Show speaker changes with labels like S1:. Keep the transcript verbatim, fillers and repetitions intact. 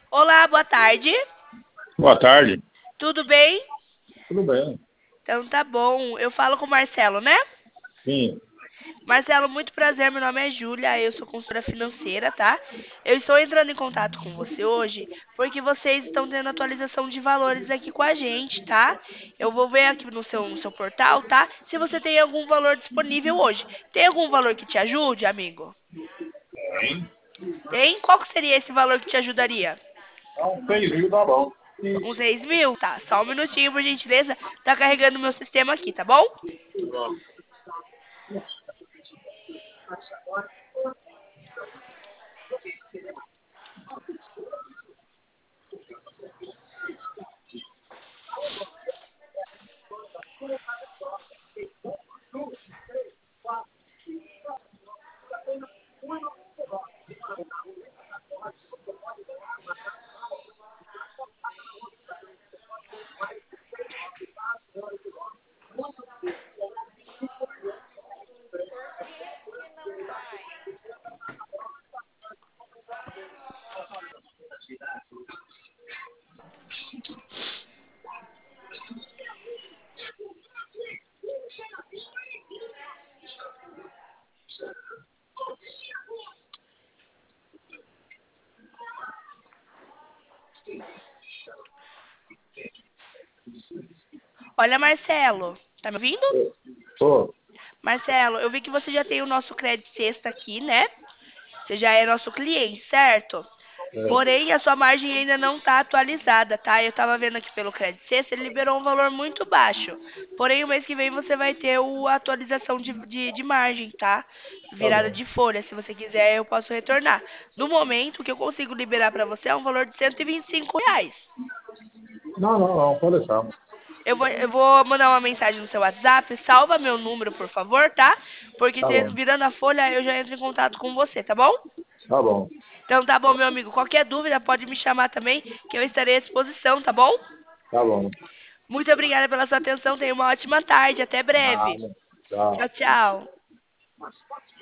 S1: Olá, boa tarde.
S2: Boa tarde.
S1: Tudo bem?
S2: Tudo bem?
S1: Então tá bom. Eu falo com o Marcelo, né?
S2: Sim.
S1: Marcelo, muito prazer. Meu nome é Júlia, eu sou consultora financeira, tá? Eu estou entrando em contato com você hoje porque vocês estão tendo atualização de valores aqui com a gente, tá? Eu vou ver aqui no seu, no seu portal, tá? Se você tem algum valor disponível hoje. Tem algum valor que te ajude, amigo?
S2: Bem.
S1: Tem? Qual que seria esse valor que te ajudaria?
S2: Então, seis mil tá bom.
S1: Uns seis mil? Tá, só um minutinho, por gentileza. Tá carregando meu sistema aqui, tá bom? Olha, Marcelo, tá me ouvindo?
S2: Tô.
S1: Marcelo, eu vi que você já tem o nosso crédito sexta aqui, né? Você já é nosso cliente, certo?
S2: É.
S1: Porém, a sua margem ainda não está atualizada, tá? Eu estava vendo aqui pelo crédito sexta, ele liberou um valor muito baixo. Porém, o mês que vem você vai ter o, a atualização de, de, de margem, tá?
S2: Tá
S1: Virada
S2: bom.
S1: de folha. Se você quiser, eu posso retornar. No momento, o que eu consigo liberar para você é um valor de cento e vinte e cinco reais.
S2: Não, não, não. Pode deixar.
S1: Eu vou, eu vou mandar uma mensagem no seu WhatsApp, salva meu número, por favor, tá? Porque
S2: Tá
S1: se-
S2: bom.
S1: virando a folha, eu já entro em contato com você, tá bom?
S2: Tá bom.
S1: Então tá bom, meu amigo. Qualquer dúvida pode me chamar também, que eu estarei à disposição, tá bom?
S2: Tá bom.
S1: Muito obrigada pela sua atenção. Tenha uma ótima tarde. Até breve.
S2: Nada. Tchau.
S1: Tchau, tchau.